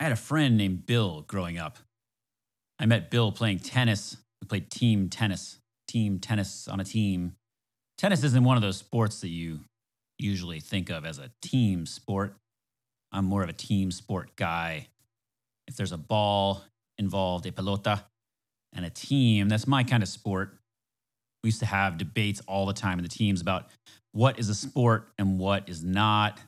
had a friend named Bill growing up. I met Bill playing tennis. We played team tennis on a team. Tennis isn't one of those sports that you usually think of as a team sport. I'm more of a team sport guy. If there's a ball involved, a pelota, and a team, that's my kind of sport. We used to have debates all the time in the teams about what is a sport and what is not.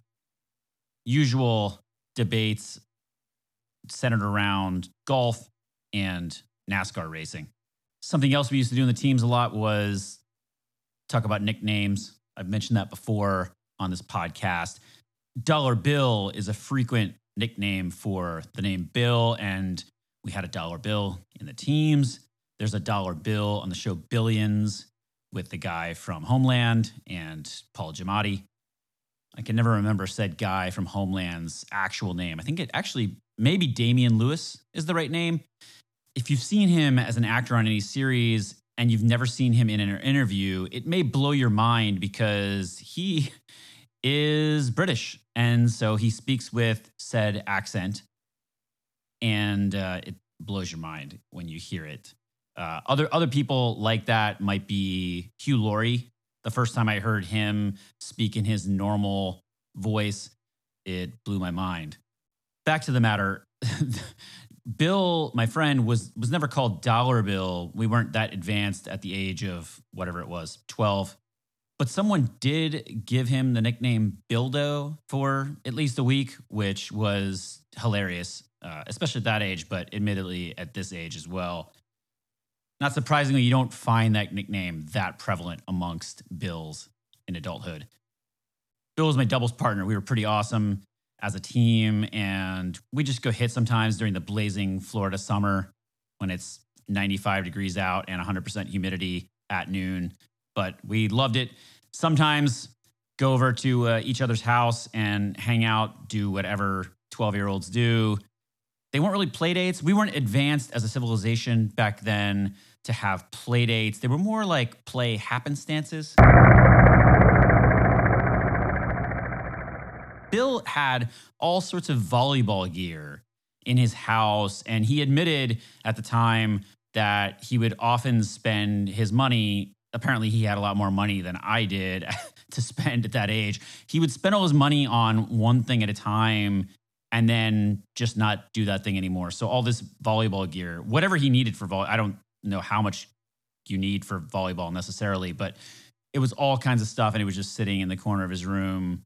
Usual debates centered around golf and NASCAR racing. Something else we used to do in the teams a lot was talk about nicknames. I've mentioned that before on this podcast. Dollar Bill is a frequent nickname for the name Bill, and we had a dollar bill in the teams. There's a dollar bill on the show Billions with the guy from Homeland and Paul Giamatti. I can never remember said guy from Homeland's actual name. I think it actually, maybe Damian Lewis is the right name. If you've seen him as an actor on any series and you've never seen him in an interview, it may blow your mind because he is British. And so he speaks with said accent, and it blows your mind when you hear it. Other people like that might be Hugh Laurie. The first time I heard him speak in his normal voice, it blew my mind. Back to the matter. Bill, my friend, was never called Dollar Bill. We weren't that advanced at the age of whatever it was, 12. But someone did give him the nickname Bildo for at least a week, which was hilarious, especially at that age, but admittedly at this age as well. Not surprisingly, you don't find that nickname that prevalent amongst Bills in adulthood. Bill was my doubles partner. We were pretty awesome as a team, and we just go hit sometimes during the blazing Florida summer when it's 95 degrees out and 100% humidity at noon. But we loved it. Sometimes go over to each other's house and hang out, do whatever 12-year-olds do. They weren't really play dates. We weren't advanced as a civilization back then to have play dates. They were more like play happenstances. Bill had all sorts of volleyball gear in his house, and he admitted at the time that he would often spend his money. Apparently, he had a lot more money than I did to spend at that age. He would spend all his money on one thing at a time and then just not do that thing anymore. So all this volleyball gear, whatever he needed for volleyball, I don't know how much you need for volleyball necessarily, but it was all kinds of stuff, and it was just sitting in the corner of his room.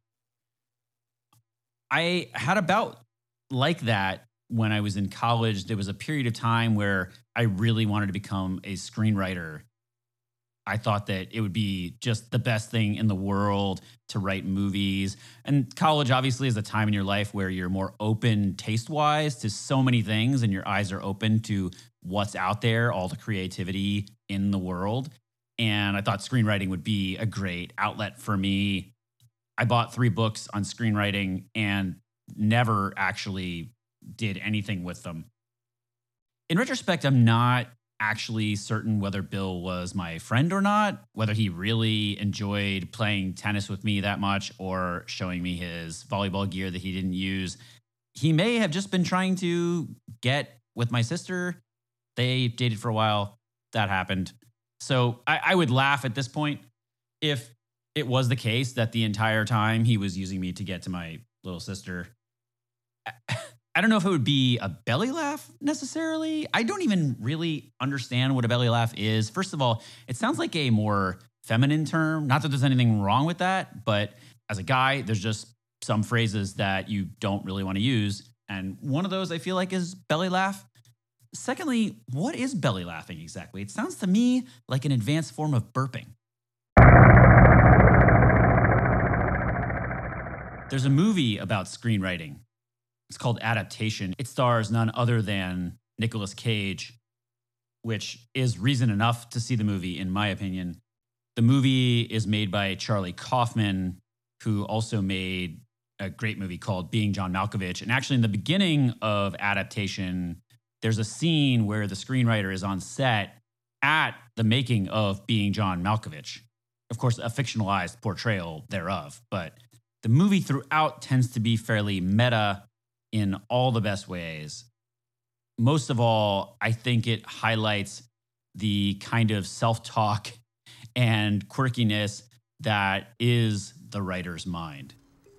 I had a bout like that when I was in college. There was a period of time where I really wanted to become a screenwriter. I thought that it would be just the best thing in the world to write movies. And college obviously is a time in your life where you're more open taste-wise to so many things, and your eyes are open to what's out there, all the creativity in the world. And I thought screenwriting would be a great outlet for me. I bought 3 books on screenwriting and never actually did anything with them. In retrospect, I'm not actually certain whether Bill was my friend or not, whether he really enjoyed playing tennis with me that much or showing me his volleyball gear that he didn't use. He may have just been trying to get with my sister. They dated for a while. That happened. So I would laugh at this point if it was the case that the entire time he was using me to get to my little sister. I don't know if it would be a belly laugh necessarily. I don't even really understand what a belly laugh is. First of all, it sounds like a more feminine term. Not that there's anything wrong with that, but as a guy, there's just some phrases that you don't really want to use. And one of those I feel like is belly laugh. Secondly, what is belly laughing exactly? It sounds to me like an advanced form of burping. There's a movie about screenwriting. It's called Adaptation. It stars none other than Nicolas Cage, which is reason enough to see the movie, in my opinion. The movie is made by Charlie Kaufman, who also made a great movie called Being John Malkovich. And actually, in the beginning of Adaptation, there's a scene where the screenwriter is on set at the making of Being John Malkovich. Of course, a fictionalized portrayal thereof, but the movie throughout tends to be fairly meta. in all the best ways. Most of all, I think it highlights the kind of self-talk and quirkiness that is the writer's mind.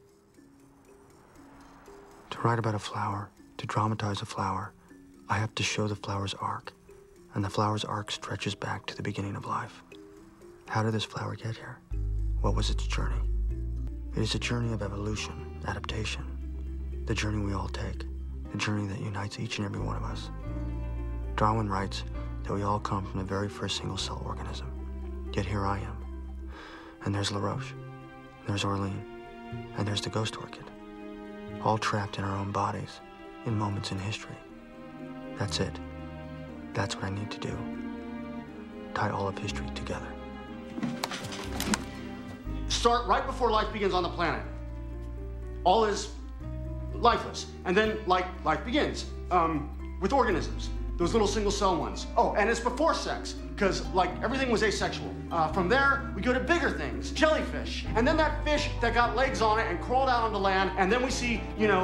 To write about a flower, to dramatize a flower, I have to show the flower's arc, and the flower's arc stretches back to the beginning of life. How did this flower get here? What was its journey? It is a journey of evolution, adaptation, the journey we all take, the journey that unites each and every one of us. Darwin writes that we all come from the very first single-cell organism, yet here I am. And there's LaRoche, and there's Orlean, and there's the ghost orchid, all trapped in our own bodies, in moments in history. That's it. That's what I need to do. Tie all of history together. Start right before life begins on the planet. All is lifeless. And then life begins with organisms, those little single-cell ones. Oh, and it's before sex, because everything was asexual. From there, we go to bigger things, jellyfish. And then that fish that got legs on it and crawled out onto land, and then we see,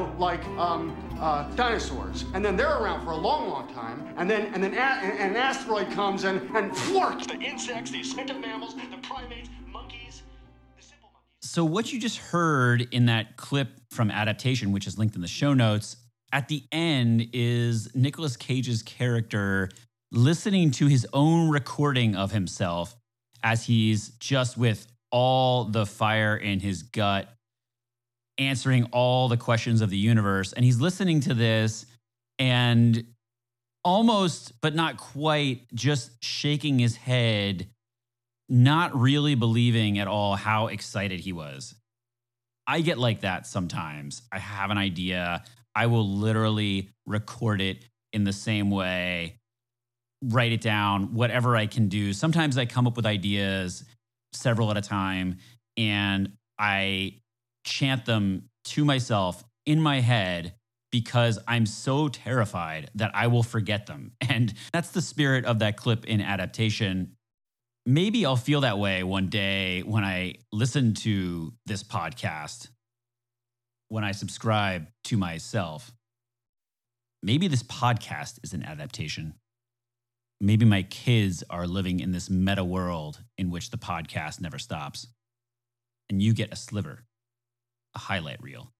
dinosaurs. And then they're around for a long, long time. And then an asteroid comes and flork, the insects, the extinct mammals, the primates, monkeys, the simple monkeys. So what you just heard in that clip from Adaptation, which is linked in the show notes, at the end is Nicolas Cage's character listening to his own recording of himself as he's just with all the fire in his gut, answering all the questions of the universe. And he's listening to this and almost, but not quite, just shaking his head, not really believing at all how excited he was. I get like that sometimes. I have an idea. I will literally record it in the same way, write it down, whatever I can do. Sometimes I come up with ideas, several at a time, and I chant them to myself in my head because I'm so terrified that I will forget them. And that's the spirit of that clip in Adaptation. Maybe I'll feel that way one day when I listen to this podcast, when I subscribe to myself. Maybe this podcast is an adaptation. Maybe my kids are living in this meta world in which the podcast never stops. And you get a sliver, a highlight reel.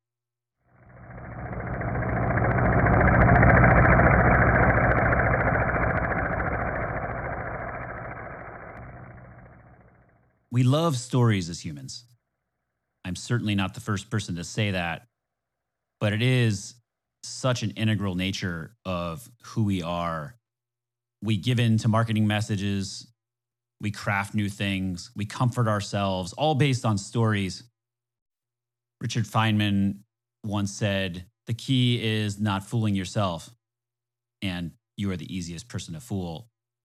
We love stories as humans. I'm certainly not the first person to say that, but it is such an integral nature of who we are. We give in to marketing messages, we craft new things, we comfort ourselves, all based on stories. Richard Feynman once said, "The key is not fooling yourself, and you are the easiest person to fool."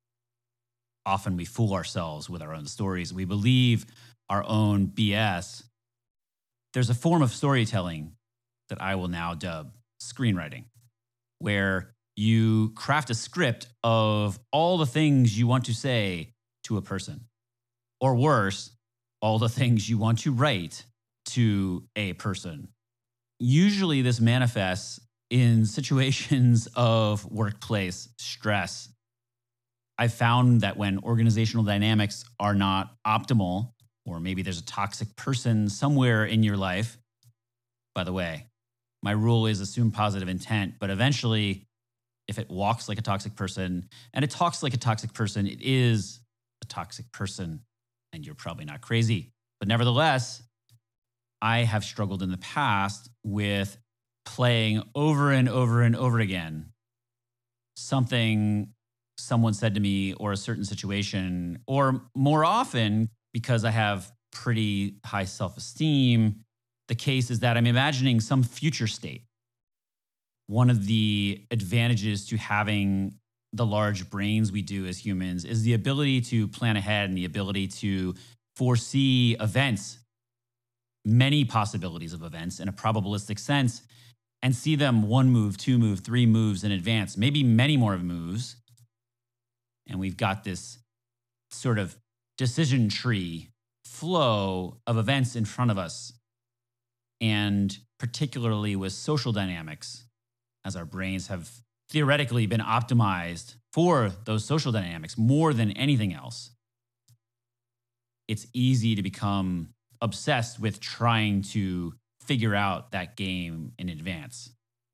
Often we fool ourselves with our own stories. We believe our own BS. There's a form of storytelling that I will now dub screenwriting, where you craft a script of all the things you want to say to a person, or worse, all the things you want to write to a person. Usually this manifests in situations of workplace stress. I've found that when organizational dynamics are not optimal, or maybe there's a toxic person somewhere in your life. By the way, my rule is assume positive intent, but eventually, if it walks like a toxic person and it talks like a toxic person, it is a toxic person, and you're probably not crazy. But nevertheless, I have struggled in the past with playing over and over and over again something someone said to me, or a certain situation, or more often, because I have pretty high self-esteem, the case is that I'm imagining some future state. One of the advantages to having the large brains we do as humans is the ability to plan ahead and the ability to foresee events, many possibilities of events in a probabilistic sense, and see them one move, two move, three moves in advance, maybe many more moves. And we've got this sort of decision tree flow of events in front of us. And particularly with social dynamics, as our brains have theoretically been optimized for those social dynamics more than anything else, it's easy to become obsessed with trying to figure out that game in advance.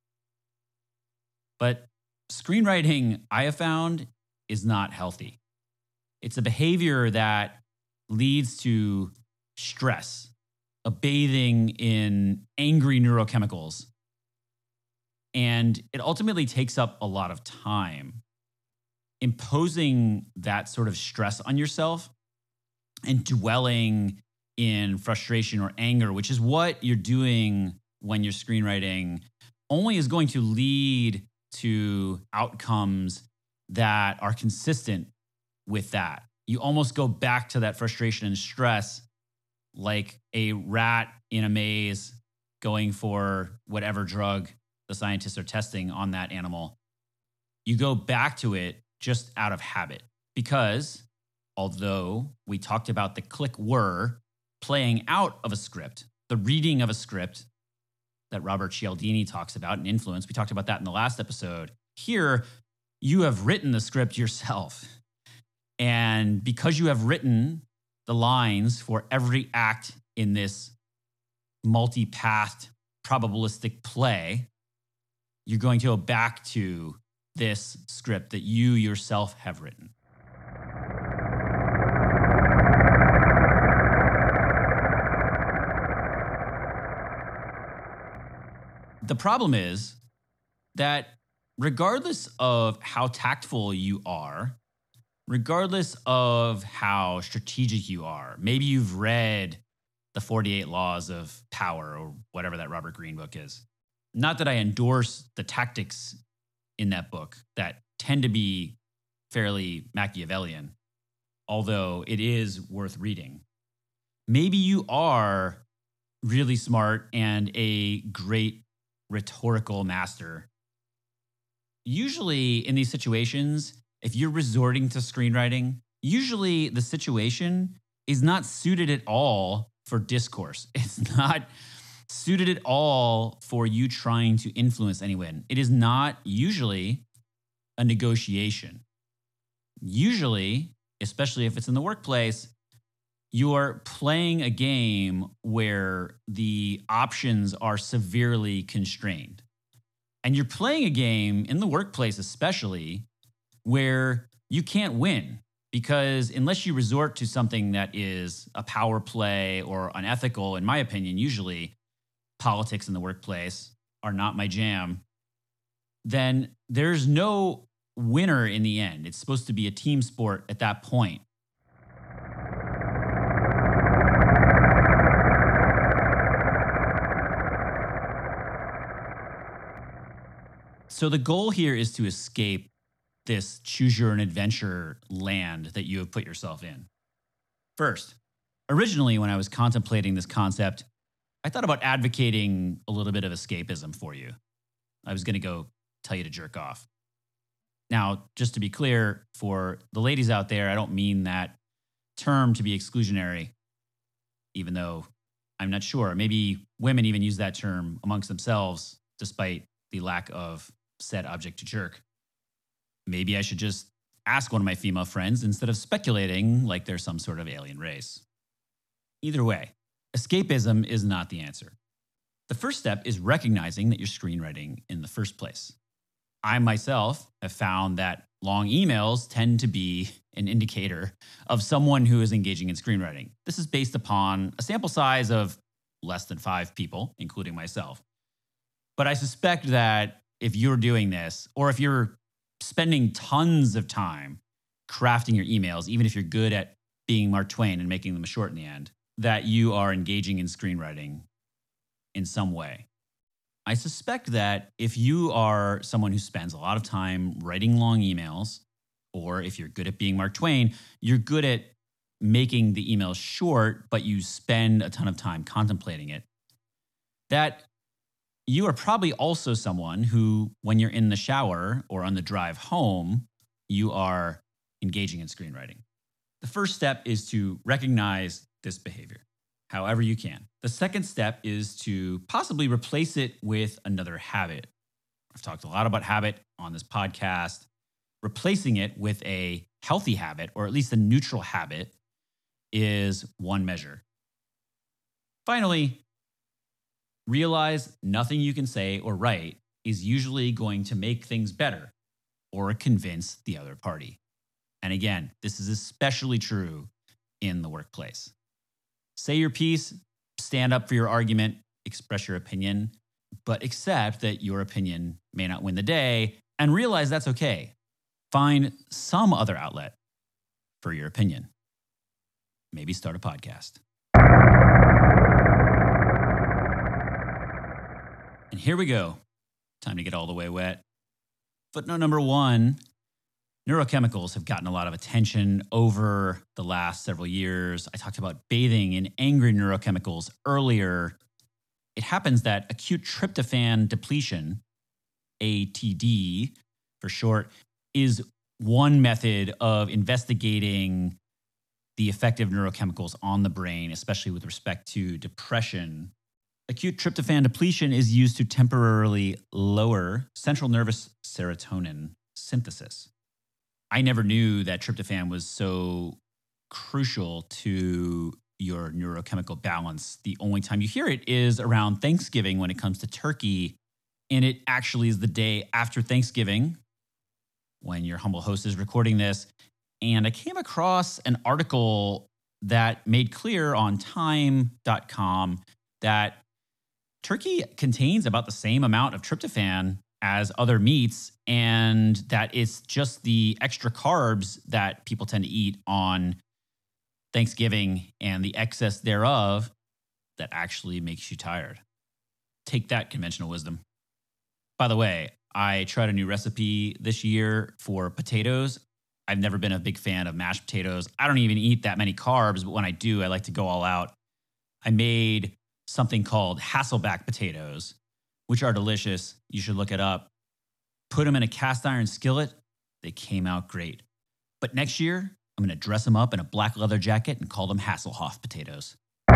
But screenwriting, I have found, is not healthy. It's a behavior that leads to stress, a bathing in angry neurochemicals. And it ultimately takes up a lot of time. Imposing that sort of stress on yourself and dwelling in frustration or anger, which is what you're doing when you're screenwriting, only is going to lead to outcomes that are consistent with that. You almost go back to that frustration and stress like a rat in a maze going for whatever drug the scientists are testing on that animal. You go back to it just out of habit because although we talked about the click whir playing out of a script, the reading of a script that Robert Cialdini talks about in Influence, we talked about that in the last episode. Here, you have written the script yourself. And because you have written the lines for every act in this multi-pathed probabilistic play, you're going to go back to this script that you yourself have written. The problem is that regardless of how tactful you are, regardless of how strategic you are, maybe you've read the 48 Laws of Power or whatever that Robert Greene book is. Not that I endorse the tactics in that book that tend to be fairly Machiavellian, although it is worth reading. Maybe you are really smart and a great rhetorical master. Usually in these situations, if you're resorting to screenwriting, usually the situation is not suited at all for discourse. It's not suited at all for you trying to influence anyone. It is not usually a negotiation. Usually, especially if it's in the workplace, you're playing a game where the options are severely constrained. And you're playing a game in the workplace, especially, where you can't win because unless you resort to something that is a power play or unethical, in my opinion, usually politics in the workplace are not my jam, then there's no winner in the end. It's supposed to be a team sport at that point. So the goal here is to escape this choose your own adventure land that you have put yourself in. First, originally when I was contemplating this concept, I thought about advocating a little bit of escapism for you. I was going to go tell you to jerk off. Now, just to be clear, for the ladies out there, I don't mean that term to be exclusionary, even though I'm not sure. Maybe women even use that term amongst themselves, despite the lack of said object to jerk. Maybe I should just ask one of my female friends instead of speculating like they're some sort of alien race. Either way, escapism is not the answer. The first step is recognizing that you're screenwriting in the first place. I myself have found that long emails tend to be an indicator of someone who is engaging in screenwriting. This is based upon a sample size of less than 5 people, including myself. But I suspect that if you're doing this, or if you're spending tons of time crafting your emails, even if you're good at being Mark Twain and making them short in the end, that you are engaging in screenwriting in some way. I suspect that if you are someone who spends a lot of time writing long emails, or if you're good at being Mark Twain, you're good at making the email short, but you spend a ton of time contemplating it, that you are probably also someone who, when you're in the shower or on the drive home, you are engaging in screenwriting. The first step is to recognize this behavior, however you can. The second step is to possibly replace it with another habit. I've talked a lot about habit on this podcast. Replacing it with a healthy habit, or at least a neutral habit, is one measure. Finally, realize nothing you can say or write is usually going to make things better or convince the other party. And again, this is especially true in the workplace. Say your piece, stand up for your argument, express your opinion, but accept that your opinion may not win the day and realize that's okay. Find some other outlet for your opinion. Maybe start a podcast. And here we go. Time to get all the way wet. Footnote number 1, neurochemicals have gotten a lot of attention over the last several years. I talked about bathing in angry neurochemicals earlier. It happens that acute tryptophan depletion, ATD for short, is one method of investigating the effect of neurochemicals on the brain, especially with respect to depression. Acute tryptophan depletion is used to temporarily lower central nervous serotonin synthesis. I never knew that tryptophan was so crucial to your neurochemical balance. The only time you hear it is around Thanksgiving when it comes to turkey, and it actually is the day after Thanksgiving when your humble host is recording this. And I came across an article that made clear on time.com that turkey contains about the same amount of tryptophan as other meats, and that it's just the extra carbs that people tend to eat on Thanksgiving and the excess thereof that actually makes you tired. Take that, conventional wisdom. By the way, I tried a new recipe this year for potatoes. I've never been a big fan of mashed potatoes. I don't even eat that many carbs, but when I do, I like to go all out. I made something called Hasselback potatoes, which are delicious. You should look it up. Put them in a cast iron skillet. They came out great. But next year, I'm going to dress them up in a black leather jacket and call them Hasselhoff potatoes.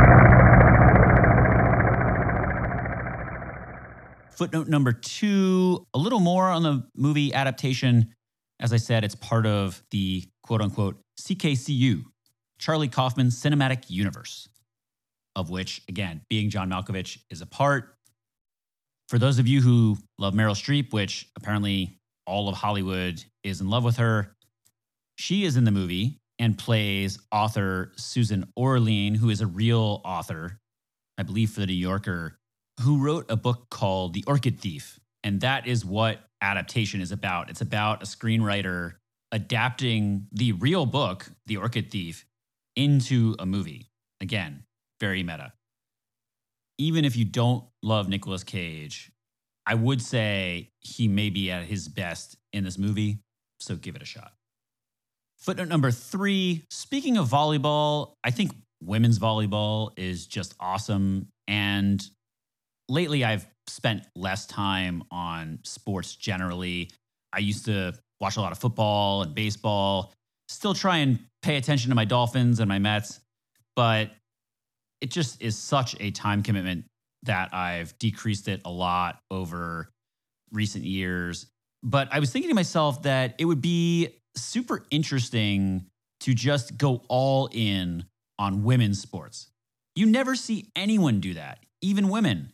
Footnote number 2, a little more on the movie adaptation. As I said, it's part of the quote-unquote CKCU, Charlie Kaufman Cinematic Universe, of which, again, being John Malkovich is a part. For those of you who love Meryl Streep, which apparently all of Hollywood is in love with her, she is in the movie and plays author Susan Orlean, who is a real author, I believe for the New Yorker, who wrote a book called The Orchid Thief. And that is what adaptation is about. It's about a screenwriter adapting the real book, The Orchid Thief, into a movie. Again, very meta. Even if you don't love Nicolas Cage, I would say he may be at his best in this movie, so give it a shot. Footnote number 3, speaking of volleyball, I think women's volleyball is just awesome. And lately I've spent less time on sports generally. I used to watch a lot of football and baseball, still try and pay attention to my Dolphins and my Mets, but it just is such a time commitment that I've decreased it a lot over recent years. But I was thinking to myself that it would be super interesting to just go all in on women's sports. You never see anyone do that, even women.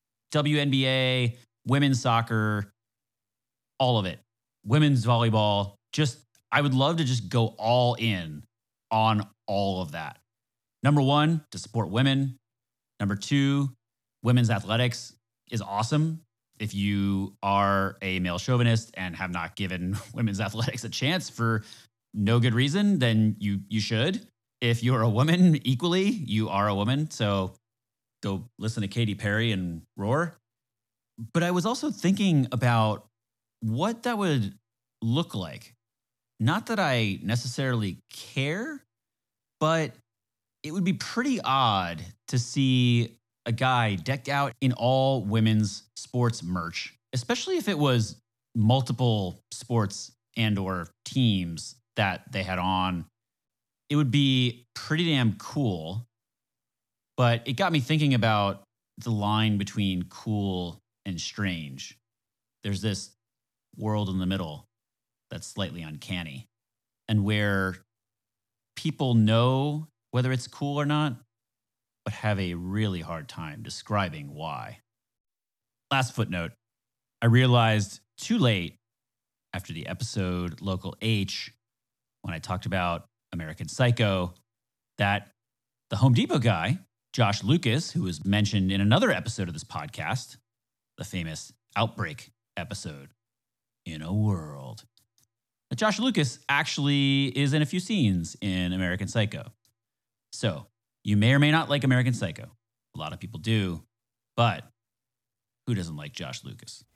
WNBA, women's soccer, all of it. Women's volleyball, I would love to just go all in on all of that. Number 1, to support women. Number 2, women's athletics is awesome. If you are a male chauvinist and have not given women's athletics a chance for no good reason, then you should. If you're a woman, equally, you are a woman. So go listen to Katy Perry and roar. But I was also thinking about what that would look like. Not that I necessarily care, but it would be pretty odd to see a guy decked out in all women's sports merch, especially if it was multiple sports and or teams that they had on. It would be pretty damn cool. But it got me thinking about the line between cool and strange. there's this world in the middle that's slightly uncanny, and where people know whether it's cool or not, but have a really hard time describing why. Last footnote, I realized too late after the episode Local H, when I talked about American Psycho, that the Home Depot guy, Josh Lucas, who was mentioned in another episode of this podcast, the famous Outbreak episode, In a World, that Josh Lucas actually is in a few scenes in American Psycho. So you may or may not like American Psycho. A lot of people do, but who doesn't like Josh Lucas?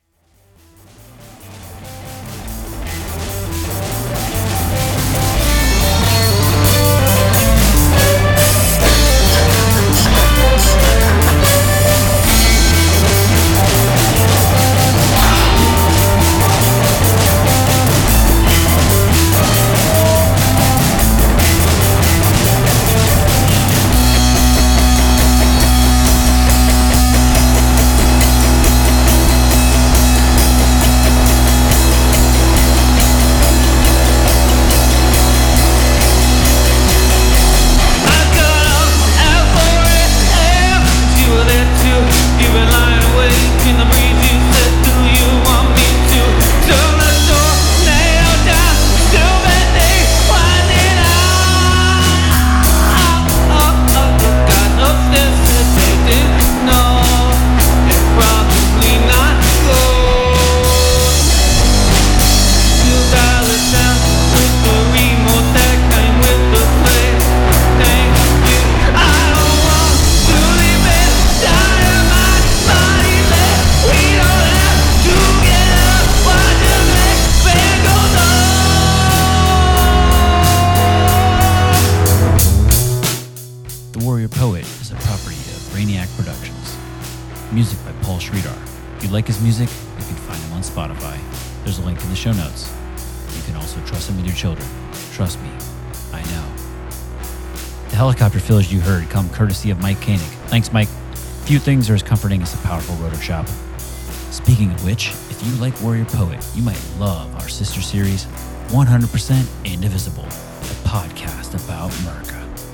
Music by Paul Sridhar. If you like his music, you can find him on Spotify. There's a link in the show notes. You can also trust him with your children. Trust me, I know. The helicopter fills you heard come courtesy of Mike Koenig. Thanks, Mike. Few things are as comforting as a powerful rotor shop. Speaking of which, if you like Warrior Poet, you might love our sister series, 100% Indivisible, a podcast about America.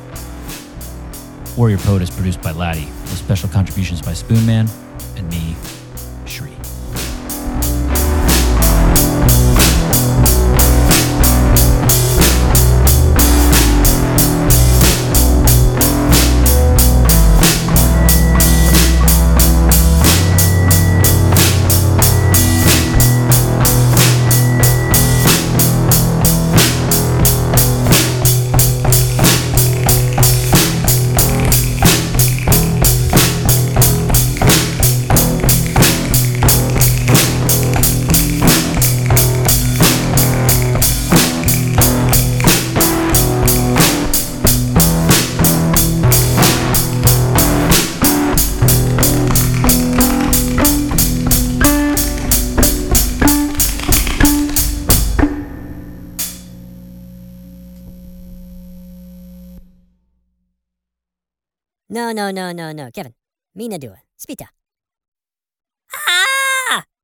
Warrior Poet is produced by Laddie, with special contributions by Spoonman and me, Shri. No, Kevin. Mi na dua. Spita.